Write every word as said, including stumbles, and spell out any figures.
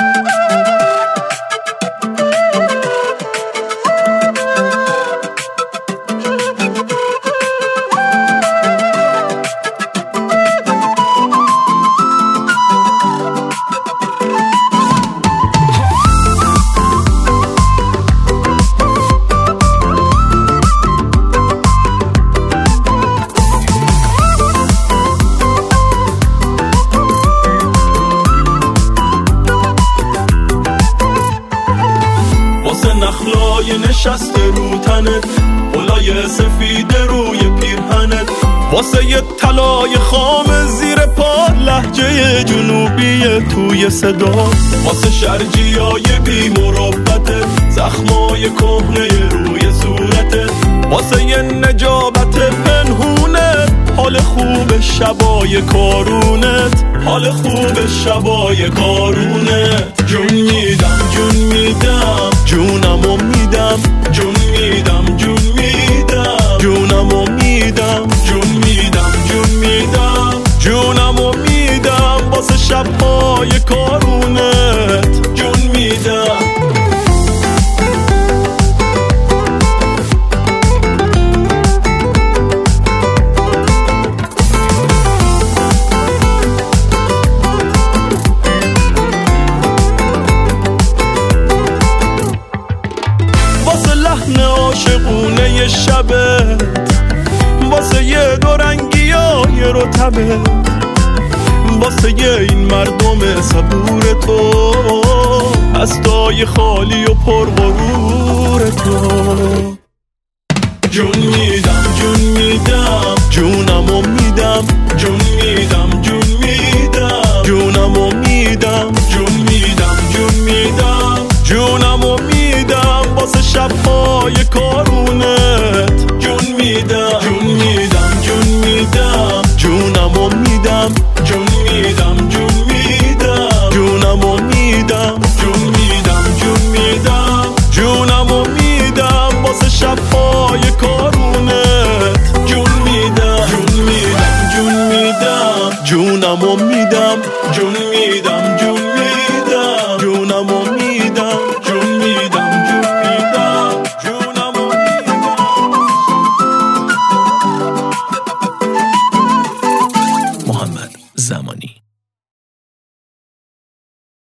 نخلای نشست رو تنت، بلای سفید روی پیرهنت، واسه یه طلای خام زیر پا، لهجه جنوبی توی صدا، واسه شرجیای بی مروتت، زخمای کهنه روی صورتت، واسه یه نجابت پنهونت، حال خوب شبای کارونت، حال خوب شبای کارونت. جون میدم جون میدم جونمو میدم، جون میدم جون میدم جونمو میدم، جون میدم جون میدم جونمو میدم، واسه شبهای کارونت جون میدم. عاشقونه شبت، واسه یه دورنگی های رتبه، واسه یه این مردم صبور تو، هستای خالی و پر غرور تو. جون میدم جون میدم جونمو میدم، جون میدم جون میدم جونمو میدم، جون میدم جون میدم جونمو میدم، واسه شبهای کارونت جون میدم، جون میدم جون میدم جونمو میدم، جون میدم جون میدم جونمو میدم، جون میدم جون میدم جونمو میدم، واسه شبهای کارونت جون میدم، جون میدم جون میدم جونمو